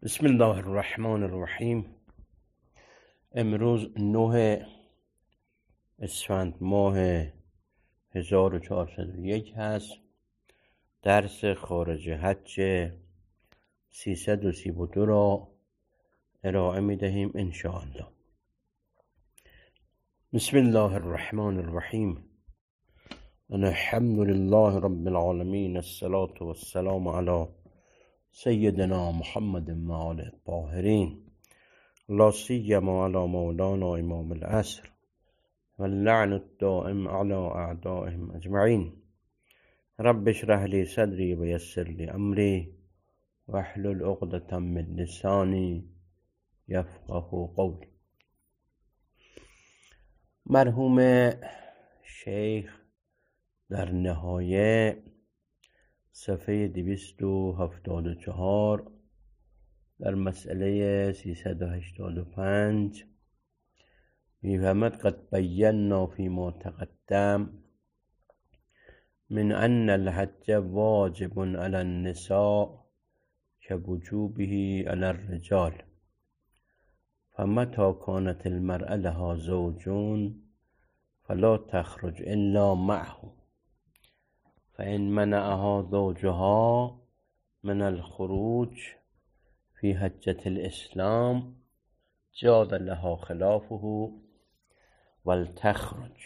بسم الله الرحمن الرحیم. امروز 9 اسفند ماه 1401 هست. درس خارج حج 332 را ارائه می دهیم انشاءالله. بسم الله الرحمن الرحیم. الحمد لله رب العالمین، الصلاة والسلام علی سیدنا محمد و آله الطاهرین، لا سیما علی مولانا امام العصر واللعن الدائم علی اعدائهم اجمعین. رب اشرح لی صدری و یسر لی امری واحلل عقدة من لسانی یفقهوا قولی. مرحوم شیخ در نهایه صفحه 274 در مسئله 385 می‌فرماید قد بینا فیما تقدم من ان الحج واجب علی النساء كوجوبه علی الرجال، فمتى كانت المرأة لها زوج فلا تخرج الا معه، فإن منعها زوجها من الخروج في حجة الإسلام جاز لها خلافه ولتخرج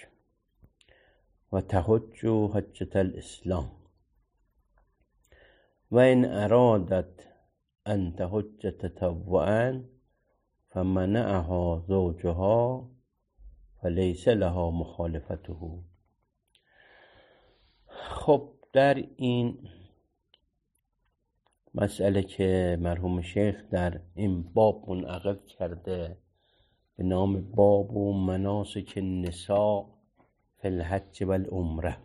وتحج حجة الإسلام، وإن أرادت أن تحج تطوعا فمنعها زوجها فليس لها مخالفته. خب در این مسئله که مرحوم شیخ در این باب منعقد کرده به نام باب و مناسک النساء فی الحج و العمره،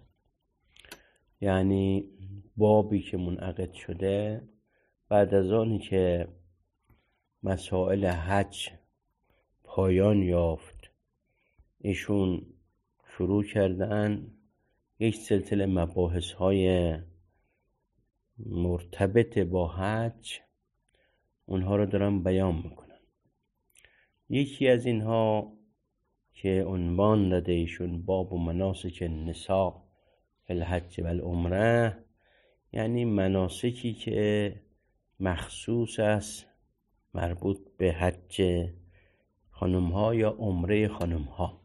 یعنی بابی که منعقد شده بعد از آنی که مسائل حج پایان یافت، ایشون شروع کردن یک سلسله مباحث های مرتبط با حج اونها رو دارن بیان میکنن. یکی از اینها که عنوان داده ایشون باب و مناسک النساء فی الحج و العمره، یعنی مناسکی که مخصوص است مربوط به حج خانم ها یا عمره خانم ها.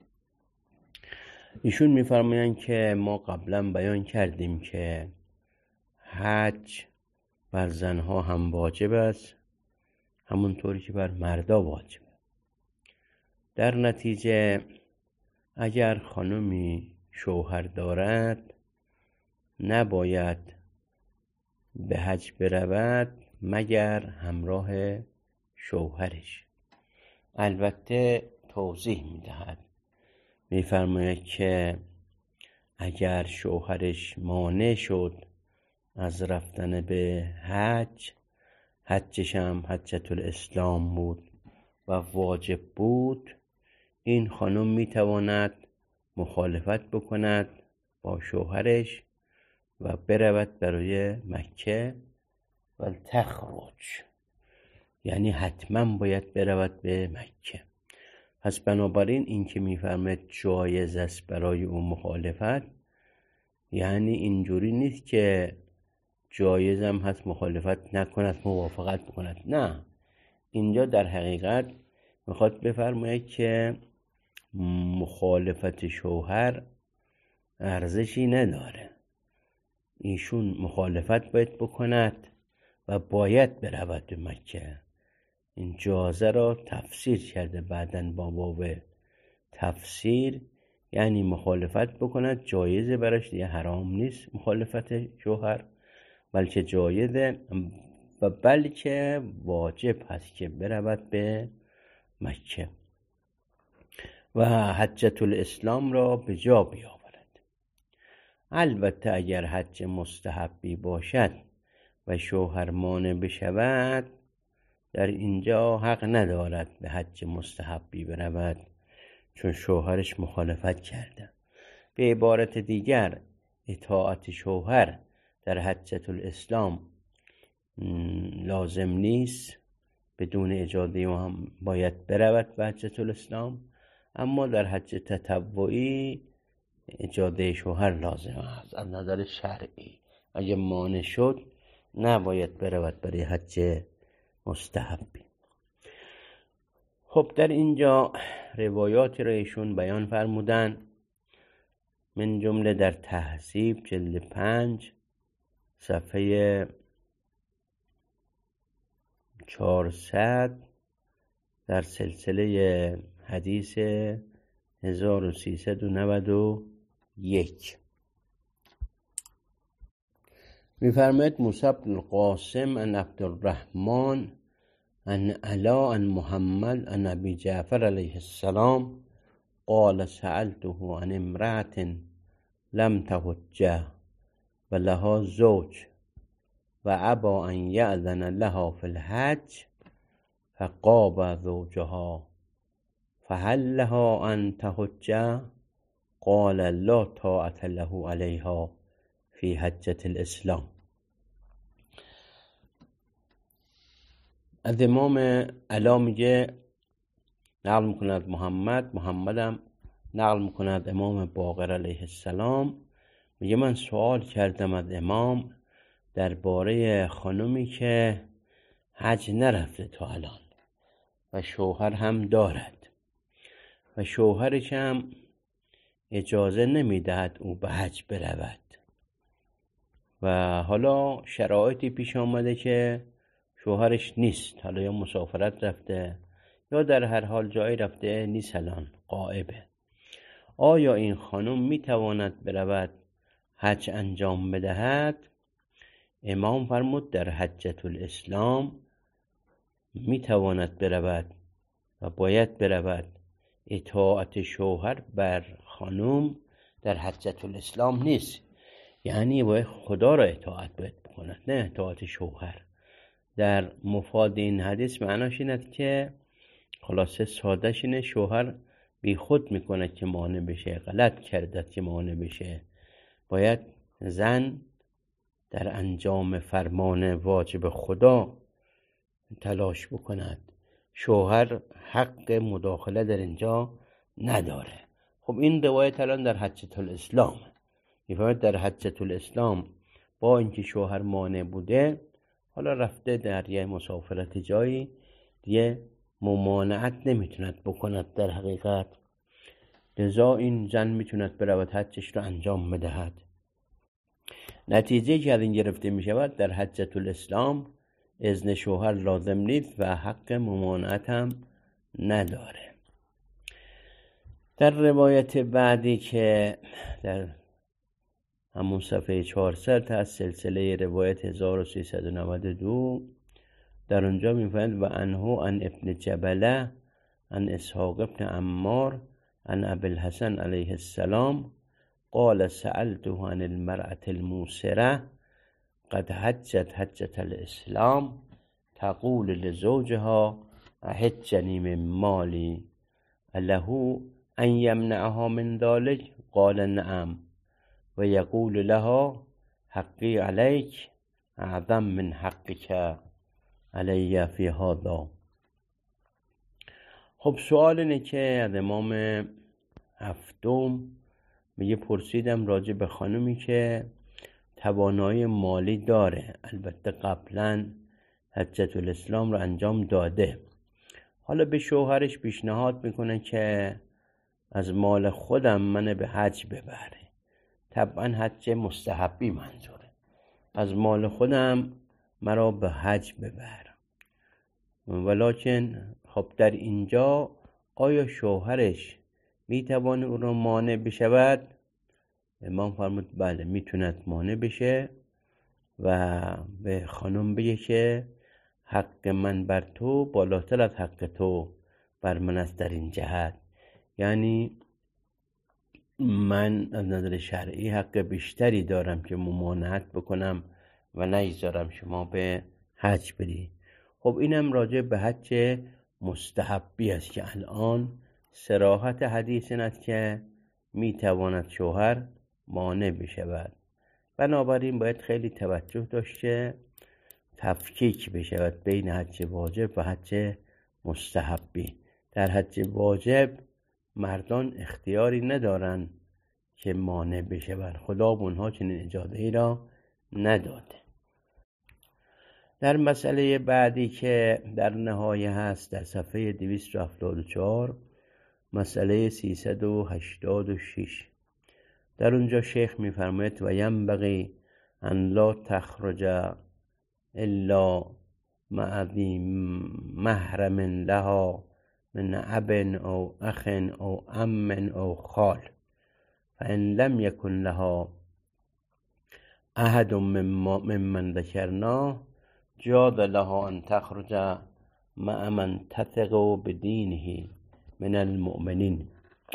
ایشون میفرمایند که ما قبلا بیان کردیم که حج بر زنها هم واجب است همونطوری که بر مردا واجبه. در نتیجه اگر خانمی شوهر دارد نباید به حج برود مگر همراه شوهرش. البته توضیح میدهد، میفرماید که اگر شوهرش مانع شد از رفتن به حج، حجش هم حجة الاسلام بود و واجب بود، این خانم میتواند مخالفت بکند با شوهرش و برود برای مکه و تخرج، یعنی حتما باید برود به مکه. پس بنابراین این که میفرماید جایز است برای اون مخالفت، یعنی اینجوری نیست که جایز هم هست مخالفت نکند موافقت بکند، نه، اینجا در حقیقت میخواد بفرماید که مخالفت شوهر ارزشی نداره، ایشون مخالفت باید بکند و باید برود به مکه. این جازه را تفسیر کرده بعداً با باب تفسیر، یعنی مخالفت بکند جایزه براش، دیگه حرام نیست مخالفت شوهر، بلکه جایزه و بلکه واجب هست که برود به مکه و حجة الاسلام را به جا بیاورد. البته اگر حج مستحبی باشد و شوهر مانع بشود، در اینجا حق ندارد به حج مستحبی برود چون شوهرش مخالفت کرده. به عبارت دیگر اطاعت شوهر در حجة الاسلام لازم نیست، بدون اجازه او هم باید برود به حجة الاسلام. اما در حج تطوعی اجازه شوهر لازم است از نظر شرعی. اگه مانع شد نباید برود برای حج مستحبی. خب در اینجا روایاتی را ایشون بیان فرمودن، من جمله در تهذیب جلد 5 صفحه 400 در سلسله حدیث 1391 می‌فرماید موسی بن القاسم عن عبدالرحمن عن علا عن محمد عن ابی جعفر علیه السلام قال سألته عن امرأة لم تحج ولها زوج وابى ان يأذن لها في الحج فغاب زوجها فهل لها ان تحج؟ قال لا طاعة له عليها في حجة الاسلام. از امام علا میگه نقل میکند محمدم نقل میکند امام باقر علیه السلام، میگه من سوال کردم از امام درباره خانمی که حج نرفته تا الان و شوهر هم دارد و شوهرش هم اجازه نمیدهد او به حج برود و حالا شرایطی پیش آمده که شوهرش نیست، حالا یا مسافرت رفته یا در هر حال جایی رفته نیست، الان غائبه. آیا این خانم میتواند برود حج انجام بدهد؟ امام فرمود در حجة الاسلام میتواند برود و باید برود. اطاعت شوهر بر خانم در حجة الاسلام نیست، یعنی باید خدا را اطاعت باید بکند، نه اطاعت شوهر. در مفاد این حدیث معناش اینه که خلاصه سادهش اینه شوهر بی خود میکنه که مانع بشه، غلط کرده که مانع بشه. باید زن در انجام فرمان واجب خدا تلاش بکند، شوهر حق مداخله در اینجا نداره. خب این روایت الان در حجة الاسلام میفهمید، در حجة الاسلام با اینکه شوهر مانع بوده، حالا رفته در یه مسافرت جایی دیگه ممانعت نمیتوند بکند در حقیقت، لذا این زن میتوند برود حجش رو انجام بدهد. نتیجه که از این گرفته میشود در حجة الاسلام اذن شوهر لازم نیست و حق ممانعت هم نداره. در روایت بعدی که در همون صفحه 400 از سلسله روایت 1392 در اونجا میفرماید و عنه عن ابن جبله عن اسحاق ابن عمار عن ابی الحسن علیه السلام قال سألته عن المرأة الموسرة قد حجت حجة الاسلام تقول لزوجها احجني من مالي له ان يمنعها من ذلك قال نعم و یقول لها حقی علیک اعظم من حقک علی فی هذا. خب سوال اینه که از امام هفتم میگه پرسیدم راجع به خانمی که توانایی مالی داره، البته قبلا حجة الاسلام رو انجام داده، حالا به شوهرش پیشنهاد میکنه که از مال خودم من به حج ببره، طبعا حج مستحبی منظوره، از مال خودم مرا به حج ببر. ولکن خب در اینجا آیا شوهرش میتوانه او را مانع بشود؟ امام فرمود بله میتوند مانع بشه و به خانم بگه که حق من بر تو بالاتر از حق تو بر من است در این جهت، یعنی من از نظر شرعی حق بیشتری دارم که ممانعت بکنم و نگذارم شما به حج بری. خب اینم راجع به حج مستحبی است که الان صراحت حدیث این است که میتواند شوهر مانع بشود. بنابراین باید خیلی توجه داشته تفکیک بشود بین حج واجب و حج مستحبی. در حج واجب مردان اختیاری ندارن که مانع بشوند، خدا به اونها چنین اجازه ای را نداده. در مسئله بعدی که در نهایه هست در صفحه 274 مسئله 386 در اونجا شیخ میفرماید و ینبغی ان لا تخرج الا مع ذی محرم لها من اب او اخ او عم او خال فان لم يكن لها احد ممن ذکرناه جاز لها ان تخرج مع من تثق بدینه من المؤمنین.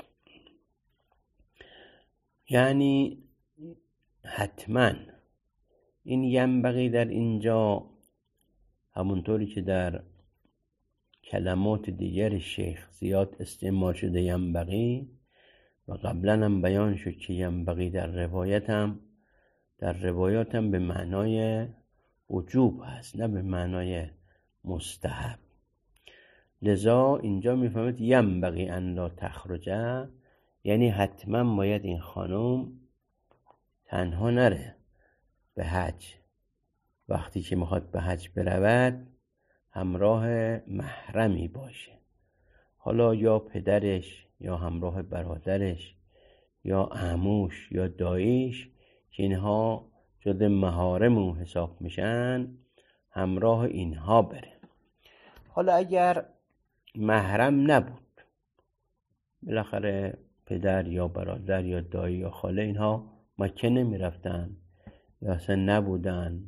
یعنی حتما این ینبغی در اینجا همونطوری که در کلمات دیگر شیخ زیاد استعمال شده ینبغی و قبلا هم بیان شد که ینبغی در روایاتم به معنای وجوب هست نه به معنای مستحب. لذا اینجا میفهمید ینبغی ان لا تخرجه، یعنی حتما باید این خانم تنها نره به حج، وقتی که میخواد به حج برود همراه محرمی باشه، حالا یا پدرش یا همراه برادرش یا عموش یا داییش که اینها جز محارم او حساب میشن، همراه اینها بره. حالا اگر محرم نبود، بالاخره پدر یا برادر یا دایی یا خاله اینها مکه نمیرفتن یا اصلا نبودن،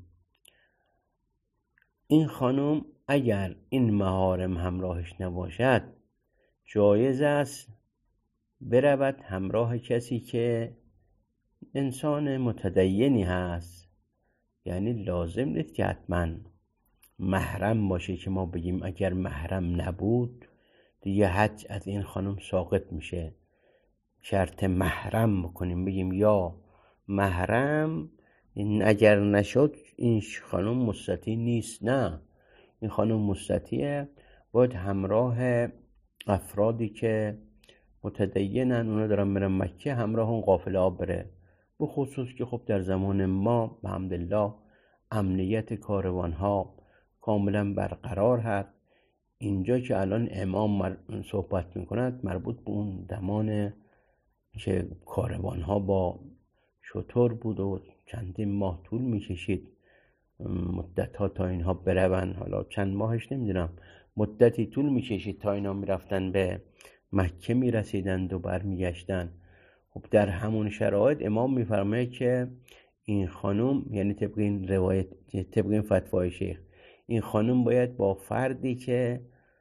این خانم اگر این محارم همراهش نباشد جایز است برود همراه کسی که انسان متدینی هست. یعنی لازم نیست که حتما محرم باشه که ما بگیم اگر محرم نبود دیگه حج از این خانم ساقط میشه، شرط محرم بکنیم بگیم یا محرم این اگر نشد این خانم مستطیع نیست. نه، این خانم مستطیعه، باید همراه افرادی که متدینن اونا دارن میرن مکه همراه اون قافله ها بره، به خصوص که خب در زمان ما الحمدلله امنیت کاروان ها کاملا برقرار هست. اینجا که الان امام صحبت میکند مربوط به اون زمان که کاروان ها با شتر بود و چندین ماه طول میکشید مدت ها تا اینها برون، حالا چند ماهش نمیدونم، مدتی طول میکشید تا اینا میرفتن به مکه میرسیدند و برمیگشتن. خب در همون شرایط امام میفرماید که این خانم، یعنی طبق این روایت، طبق این فتوای شیخ، این خانم باید با فردی که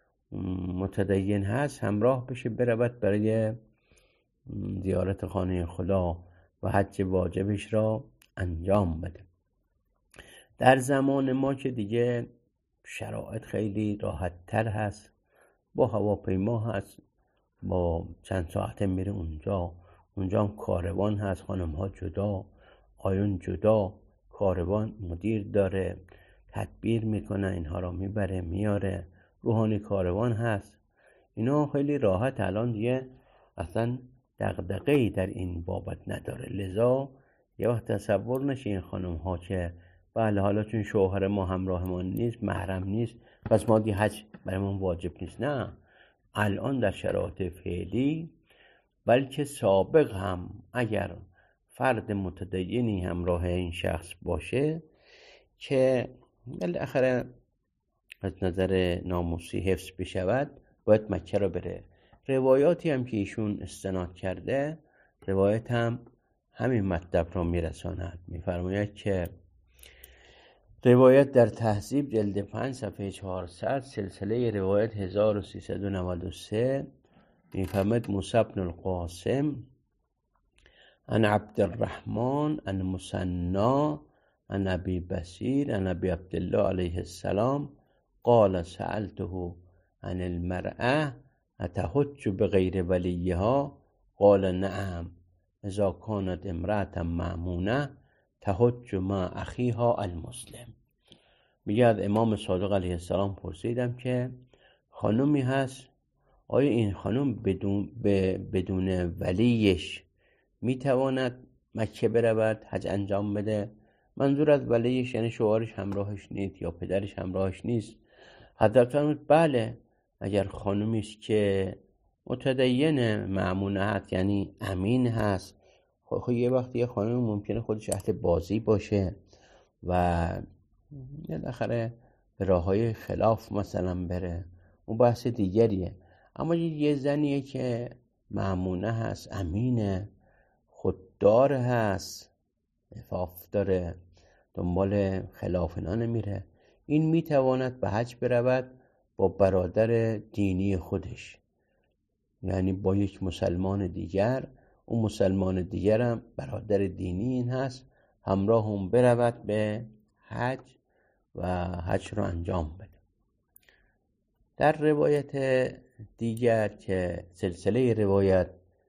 متدین هست همراه بشه، برود برای زیارت خانه خدا و حج واجبش را انجام بده. در زمان ما که دیگه شرایط خیلی راحت تر هست، با هواپیما هست، با چند ساعته میره اونجا هم کاروان هست، خانم ها جدا، آیون جدا، کاروان مدیر داره تدبیر میکنه، اینها را میبره میاره، روحانی کاروان هست، اینا خیلی راحت الان دیگه اصلا دغدغه‌ای در این بابت نداره. لذا یه وقت تصور نشه این خانم ها که بله حالا چون شوهر ما همراه ما نیست، محرم نیست، پس ما دیگه حج برای ما واجب نیست. نه، الان در شرایط فعلی بلکه سابق هم اگر فرد متدینی همراه این شخص باشه که بالاخره از نظر ناموسی حفظ بشود، باید مکه را بره. روایاتی هم که ایشون استناد کرده، روایت هم همین مطلب را میرساند. میفرماید که روایت در تهذیب جلد 5 صفحه 400 سلسله روایت 1393 میفرماید موسی بن القاسم عن عبد الرحمن عن مثنى عن ابي بصير عن ابي عبد الله عليه السلام قال سألته عن المرأة اتحج بغير وليها قال نعم اذا كانت امرأة مأمونة تحج مع اخيها المسلم. میگه از امام صادق علیه السلام پرسیدم که خانومی هست، آیا این خانم بدون ولیش میتواند مکه برود، حج انجام بده؟ منظور از ولیش یعنی شوهرش همراهش نیست یا پدرش همراهش نیست. حضرت فرمود بله، اگر خانومی است که متدین مأمونه هست، یعنی امین هست. خب یه وقتی یه خانم ممکنه خودش اهل بازی باشه و بالاخره به راههای خلاف مثلا بره، اون بحث دیگریه. اما یه زنیه که مأمونه هست، امینه، خوددار هست، عفاف داره، دنبال خلاف اینا نمیره، این میتواند به حج برود با برادر دینی خودش، یعنی با یک مسلمان دیگر. اون مسلمان دیگر هم برادر دینی این هست، همراه اون برود به حج و حج رو انجام بده. در روایت دیگر که سلسله روایت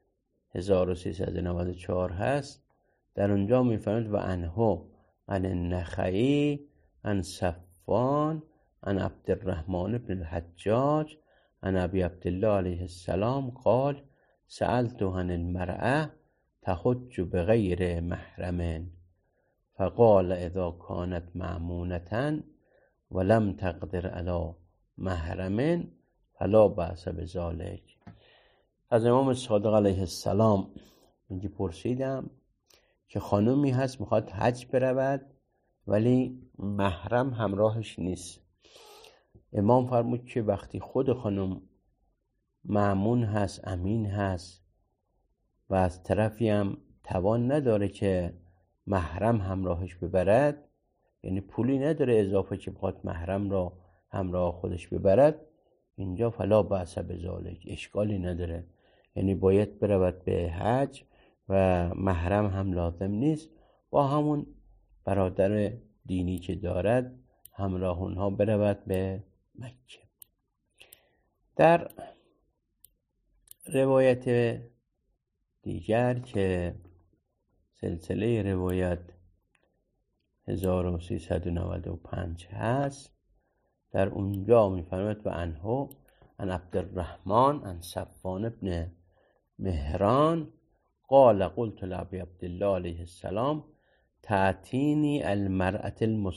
1394 هست، در اونجا میفرماید و انهو عن النخعی عن صفوان عن عبدالرحمن بن الحجاج عن ابی عبدالله علیه السلام قال سألت عن المرأة تحج بغیر محرم فقال اذا كانت مأمونة ولم تقدر على محرم فلا بأس بذلك. از امام صادق علیه السلام میگه پرسیدم که خانومی هست میخواد حج برود ولی محرم همراهش نیست. امام فرمود که وقتی خود خانم مأمون هست، امین هست و از طرفی هم توان نداره که محرم همراهش ببرد، یعنی پولی نداره اضافه که بخواد محرم را همراه خودش ببرد، اینجا فلا بأس بذلک، اشکالی نداره، یعنی باید برود به حج و محرم هم لازم نیست، با همون برادر دینی که دارد همراه اونها برود به مکه. در روایت دیگر که سلسله روایت 1395 هست، در اونجا میفرماید و انهو عن عبدالرحمن عن صفوان ابن مهران قال قلت لابی عبدالله علیه السلام تأتینی المرأة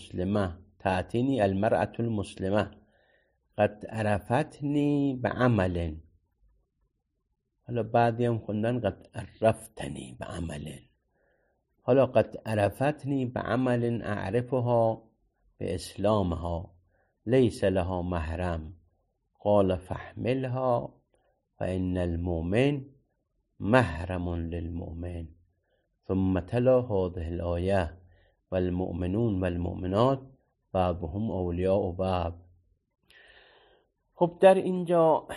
المسلمة قد عرفتنی بعمل، حالا بعدی هم خوندن قد عرفتنی بعمل، حالا قد عرفتنی بعمل اعرفها باسلامها لیس لها محرم قال فاحملها فإن المؤمن محرم للمؤمن ثم تلا هذه الآیه والمؤمنون والمؤمنات بعضهم اولیاء بعض. خب در اینجا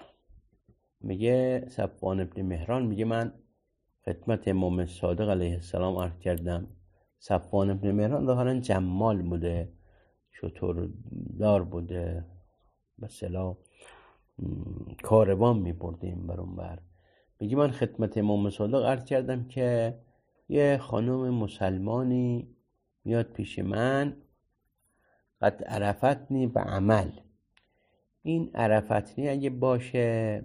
میگه صفوان ابن مهران میگه من خدمت امام صادق علیه السلام عرض کردم. صفوان ابن مهران ظاهرا جمال بوده، شتردار بوده، به اصطلاح کاروان میبردیم بر اون بر. میگه من خدمت امام صادق عرض کردم که یه خانم مسلمانی میاد پیش من قد عرفتنی به عمل. این عرفتنی اگه باشه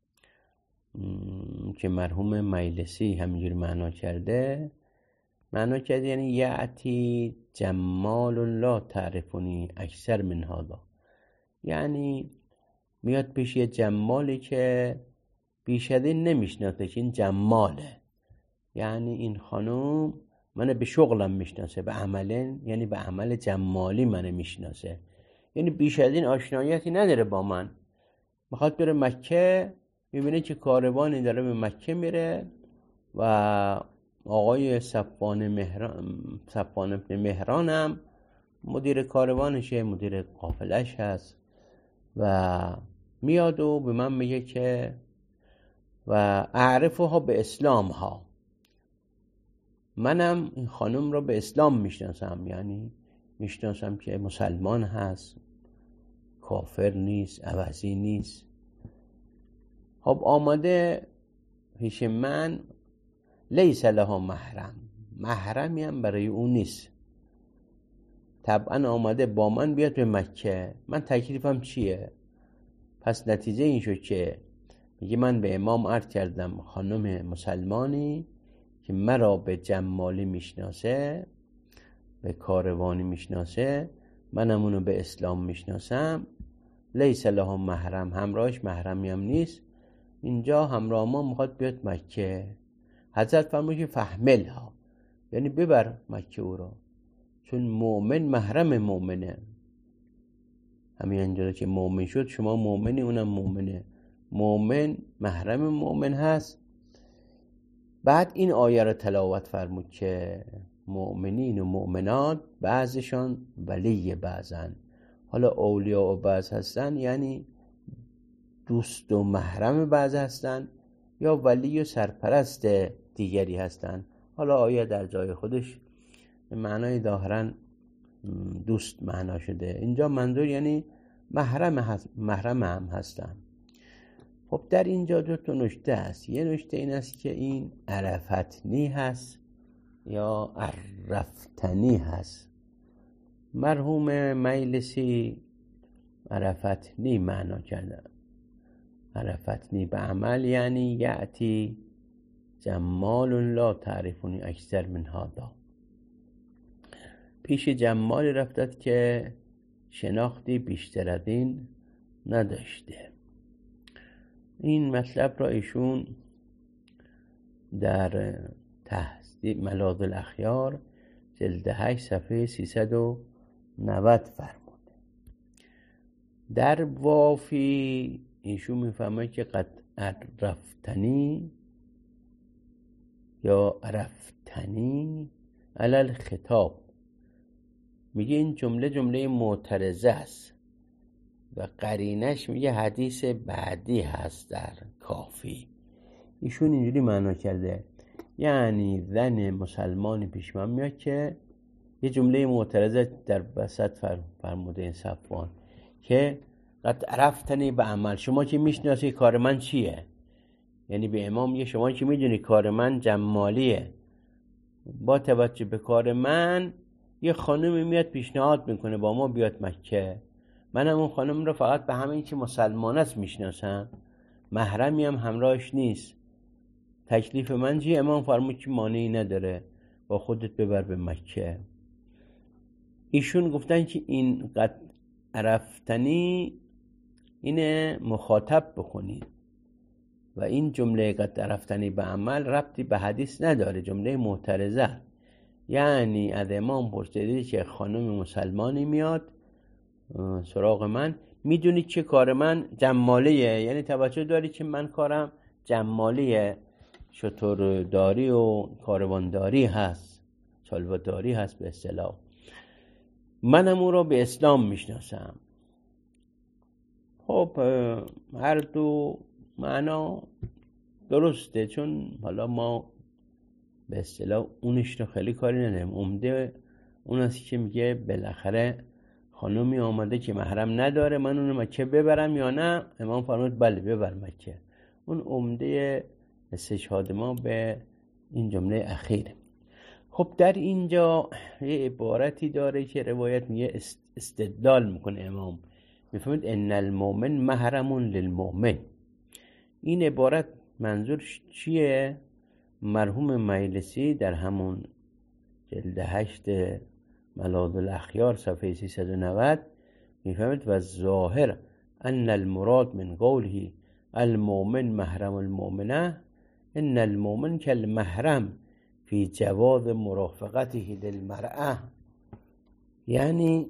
که مرحوم مجلسی همینجوری معنا کرده یعنی یعتی جمال لا تعرفونی اکثر من هذا، یعنی میاد پیش یه جمالی که بیش از این نمیشناسه که این جماله، یعنی این خانم منو به شغلم میشناسه، به عملن یعنی به عمل جمالی منو میشناسه، یعنی بیش از این آشناییتی نداره با من. میخواد بره مکه، میبینه که کاروانی داره به مکه میره و آقای صفوان ابن مهران هم مدیر کاروانشه، مدیر قافلش هست و میاد و به من میگه که و اعرفها به اسلامها، منم این خانم رو به اسلام میشناسم، یعنی میشناسم که مسلمان هست، کافر نیست، عوضی نیست. خب آمده پیش من، لیس لها محرم، محرمی هم برای اون نیست. طبعا آمده با من بیاد به مکه، من تکلیفم چیه؟ پس نتیجه این شد که میگه من به امام عرض کردم خانم مسلمانی که مرا به جمالی میشناسه، به کاروانی میشناسه، منم اونو به اسلام میشناسم، لیس لها محرم، همراهش محرمی هم نیست، اینجا همراه ما میخواد بیاد مکه. حضرت فرمود که فحملها، یعنی ببر مکه او را، چون مؤمن محرم مؤمنه. همین اینجا که مؤمن شد شما مؤمنی اونم مؤمنه، مؤمن محرم مؤمن هست. بعد این آیه را تلاوت فرمود که مؤمنین و مؤمنات بعضشان ولی بعضن. حالا اولیاء و بعض هستن یعنی دوست و محرم بعض هستن، یا ولی و سرپرست دیگری هستن. حالا آیه در جای خودش به معنای ظاهرا دوست معنا شده، اینجا منظور یعنی محرم هم هستن. خب در اینجا دو تا نکته هست. یه نکته این است که این عرفتنی هست یا عرفتنی هست. مرحوم مجلسی عرفتنی معنا کرده. عرفتنی به عمل یعنی یعتی جمال لا تعرفونی اکثر من هذا، پیش جمالی رفتد که شناختی بیشتر از این نداشته. این مطلب را ایشون در تهذیب ملاذ الاخیار جلد 8 صفحه 390 فرموده. در وافی ایشون میفهمه که قد عرفتنی یا عرفتنی علل خطاب، میگه این جمله معترضه است و قرینش میگه حدیث بعدی هست در کافی. ایشون اینجوری معنا کرده، یعنی زن مسلمانی پیش من میاد که یه جمله معترضه در وسط فرموده این صفوان که قد عرفتنی به عمل، شما که میشناسی کار من چیه؟ یعنی به امام میگه شما که میدونی کار من جمالیه، با توجه به کار من یه خانمی میاد پیشنهاد میکنه با ما بیاد مکه، منم اون خانم رو فقط به همین که مسلمان است میشناسم، محرمی هم همراهش نیست، تکلیف من چیه؟ امام فرمود که مانعی نداره، با خودت ببر به مکه. ایشون گفتن که این قد عرفتنی اینه مخاطب بخونید و این جمله قد عرفتنی به عمل ربطی به حدیث نداره، جمله معترضه. یعنی از امام پرسیدید که خانم مسلمانی میاد سراغ من، میدونید چه کار من جمالیه، یعنی توجه داری که من کارم جمالیه، شترداری و کاروانداری هست، چالواداری هست به اصطلاح، منم او را به اسلام میشناسم. خب هر دو معنا درسته، چون حالا ما به اصطلاح اونش رو خیلی کاری نداریم، عمده اون است که میگه بالاخره خانومی آمده که محرم نداره، من اونو مکه ببرم یا نه؟ امام فرمود بله ببر مکه. اون عمده استشهاد ما به این جمله اخیره. خب در اینجا یه عبارتی داره که روایت میگه استدلال میکنه امام، میفهمید ان المؤمن محرم للمؤمن. این عبارت منظور چیه؟ مرحوم مجلسی در همون جلد 8 ملاذ الاخیار صفحه 390 میفهمید و ظاهر ان المراد من قوله المؤمن محرم المؤمنه ان المؤمن كالمحرم فی جواز مرافقته للمرأة، یعنی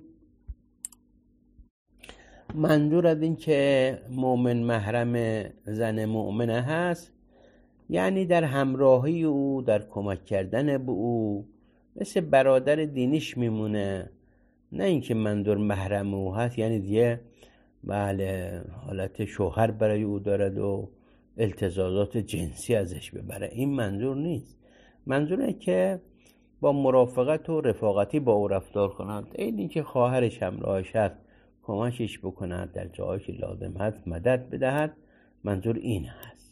منظور از این که مؤمن محرم زن مؤمنه هست یعنی در همراهی او، در کمک کردن به او مثل برادر دینیش میمونه، نه اینکه منظور محرم او هست یعنی دیگه بله حالت شوهر برای او دارد و التزامات جنسی ازش ببره، این منظور نیست. منظوره که با مرافقت و رفاقتی با او رفتار کند، این که خواهرش همراهش هست کمکش بکند، در جایی که لازم هست مدد بدهد، منظور این هست.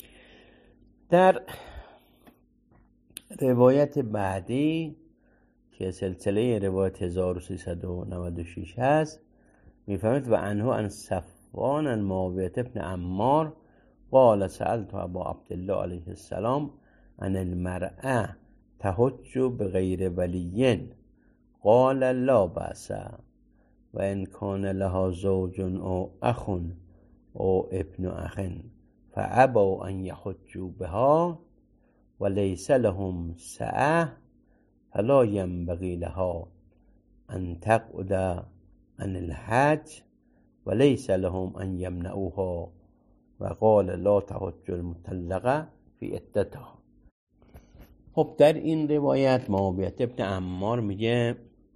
در روایت بعدی که سلسله روایت 1396 هست میفهمید و عنه عن صفوان المعاویة ابن عمار قال سألت ابا عبدالله علیه السلام عن المرأة تحج بغیر ولی قال لا بأس و ان کان لها زوج او اخ او ابن اخ فابوا ان يحجوا بها وليس لهم سعة فلا ينبغي لها ان تقعد عن الحج وليس لهم ان يمنعوها و قال لا تحج المطلقه فی عدتها. خب در این روایت معاویة ابن عمار میگه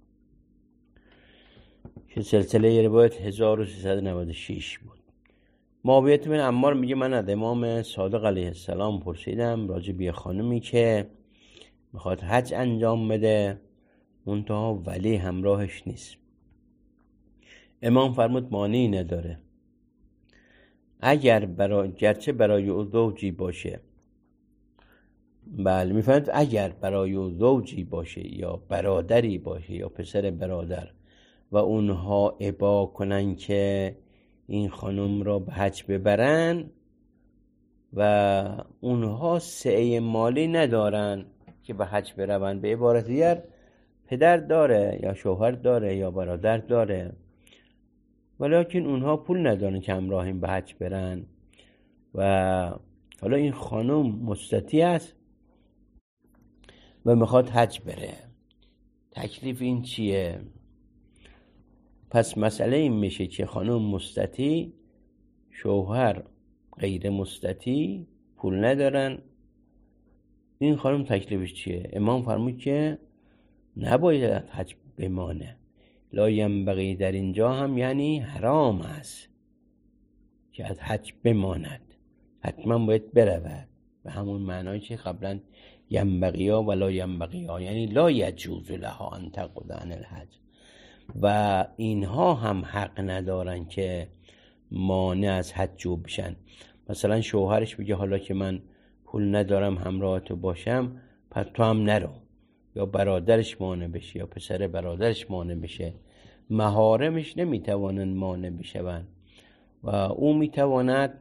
که سلسله روایت 1396 بود. معاویة ابن عمار میگه من از امام صادق علیه السلام پرسیدم راجع به خانمی که میخواد حج انجام بده منتها ولی همراهش نیست. امام فرمود مانعی نداره گرچه برای او زوجی باشه. بله میفهمید اگر برای او زوجی باشه یا برادری باشه یا پسر برادر و اونها ابا کنن که این خانم را به حج ببرن و اونها سعی مالی ندارن که به حج برون، به عبارت دیگر پدر داره یا شوهر داره یا برادر داره ولیکن اونها پول ندارن که همراهیم به حج برن و حالا این خانم مستطیع است و میخواد حج بره. تکلیف این چیه؟ پس مسئله این میشه که خانم مستطیع، شوهر غیر مستطیع، پول ندارن. این خانم تکلیفش چیه؟ امام فرمود که نباید حج بمانه. لا ینبغی در اینجا هم یعنی حرام است که از حج بماند، حتما باید برود به همون معنایی که قبلا ینبغی ها و لا ینبغی ها، یعنی لا یجوز لها ان تقعد عن الحج. و اینها هم حق ندارن که مانع از حج بشن. مثلا شوهرش بگه حالا که من پول ندارم همراه تو باشم پس تو هم نرو، یا برادرش مانع بشه یا پسر برادرش مانع بشه. محارمش نمیتوانن مانع بشون و او میتواند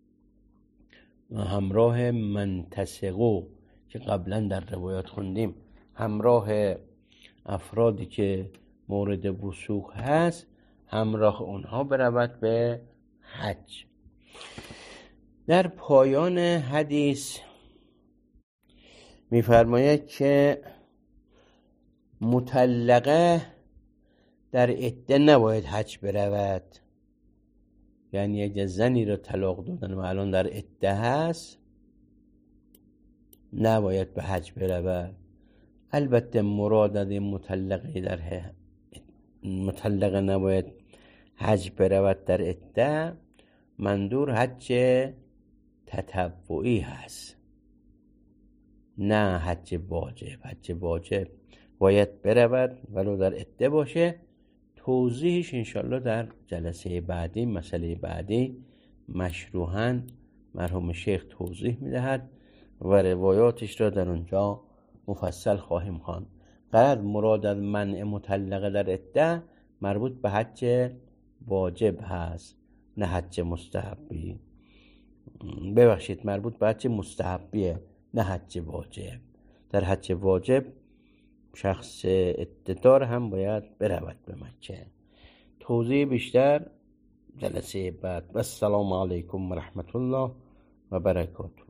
همراه من تسقو که قبلا در روایات خوندیم همراه افرادی که مورد وثوق هست همراه اونها برود به حج. در پایان حدیث میفرماید که مطلقه در عده نباید حج برود. یعنی اگه زنی رو طلاق دادن و الان در عده هست نباید به حج برود. البته مراد از مطلقه نباید حج برود در عده، منظور حج تطوعی هست نه حج واجب. حج واجب باید برود ولو در عده باشه. توضیحش انشالله در جلسه بعدی، مسئله بعدی مشروحاً مرحوم شیخ توضیح میدهد و روایاتش را در اونجا مفصل خواهیم خواند. غرض مراد از منع مطلقه در عده مربوط به حج واجب هست نه حج مستحبی. ببخشید مربوط به حج مستحبیه نه حج واجب. در حج واجب شخص عده‌دار هم باید برود به مکه. توضیح بیشتر جلسه بعد. السلام علیکم و رحمت الله و برکاته.